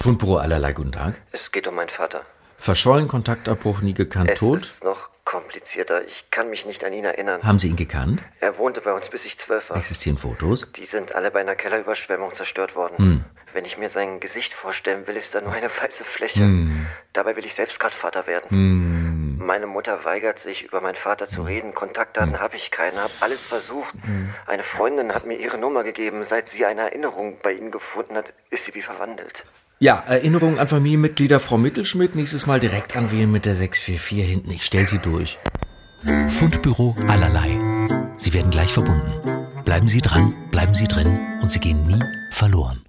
Fundbüro allerlei, guten Tag. Es geht um meinen Vater. Verschollen, Kontaktabbruch, nie gekannt, tot? Es ist noch komplizierter. Ich kann mich nicht an ihn erinnern. Haben Sie ihn gekannt? Er wohnte bei uns, bis ich 12 war. Existieren Fotos? Die sind alle bei einer Kellerüberschwemmung zerstört worden. Wenn ich mir sein Gesicht vorstellen will, ist da nur eine weiße Fläche. Dabei will ich selbst gerade Vater werden. Meine Mutter weigert sich, über meinen Vater zu reden. Kontaktdaten habe ich keine, habe alles versucht. Eine Freundin hat mir ihre Nummer gegeben. Seit sie eine Erinnerung bei ihm gefunden hat, ist sie wie verwandelt. Ja, Erinnerung an Familienmitglieder, Frau Mittelschmidt. Nächstes Mal direkt anwählen mit der 644 hinten. Ich stell sie durch. Fundbüro allerlei. Sie werden gleich verbunden. Bleiben Sie dran, bleiben Sie drin und Sie gehen nie verloren.